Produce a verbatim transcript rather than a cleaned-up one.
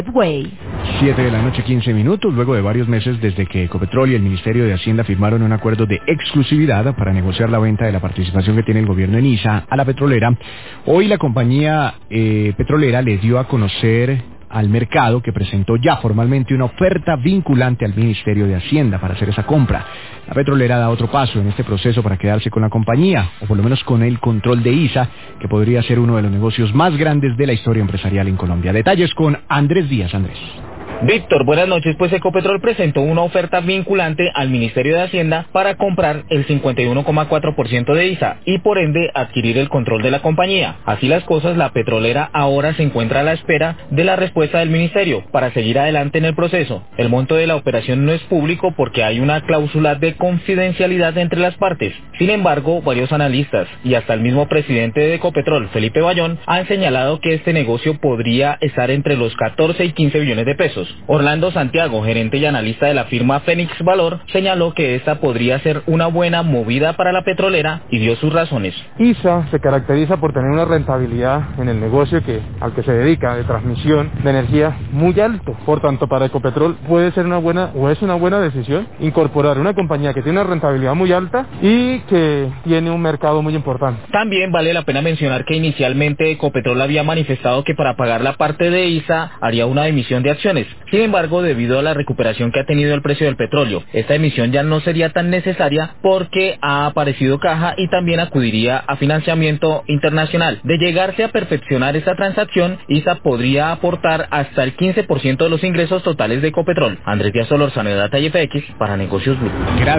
Way. Siete de la noche, quince minutos, luego de varios meses desde que Ecopetrol y el Ministerio de Hacienda firmaron un acuerdo de exclusividad para negociar la venta de la participación que tiene el gobierno en I S A a la petrolera. Hoy la compañía eh, petrolera le dio a conocer al mercado que presentó ya formalmente una oferta vinculante al Ministerio de Hacienda para hacer esa compra. La petrolera da otro paso en este proceso para quedarse con la compañía, o por lo menos con el control de I S A, que podría ser uno de los negocios más grandes de la historia empresarial en Colombia. Detalles con Andrés Díaz. Andrés. Víctor, buenas noches. Pues Ecopetrol presentó una oferta vinculante al Ministerio de Hacienda para comprar el cincuenta y uno coma cuatro por ciento de I S A y por ende adquirir el control de la compañía. Así las cosas, la petrolera ahora se encuentra a la espera de la respuesta del Ministerio para seguir adelante en el proceso. El monto de la operación no es público porque hay una cláusula de confidencialidad entre las partes. Sin embargo, varios analistas y hasta el mismo presidente de Ecopetrol, Felipe Bayón, han señalado que este negocio podría estar entre los catorce y quince billones de pesos. Orlando Santiago, gerente y analista de la firma Fénix Valor, señaló que esta podría ser una buena movida para la petrolera y dio sus razones. I S A se caracteriza por tener una rentabilidad en el negocio que al que se dedica de transmisión de energía muy alto. Por tanto, para Ecopetrol puede ser una buena o es una buena decisión incorporar una compañía que tiene una rentabilidad muy alta y que tiene un mercado muy importante. También vale la pena mencionar que inicialmente Ecopetrol había manifestado que para pagar la parte de I S A haría una emisión de acciones. Sin embargo, debido a la recuperación que ha tenido el precio del petróleo, esta emisión ya no sería tan necesaria porque ha aparecido caja y también acudiría a financiamiento internacional. De llegarse a perfeccionar esta transacción, I S A podría aportar hasta el quince por ciento de los ingresos totales de Ecopetrol. Andrés Díaz Solorzano de Data y F X para Negocios Blue. Gracias.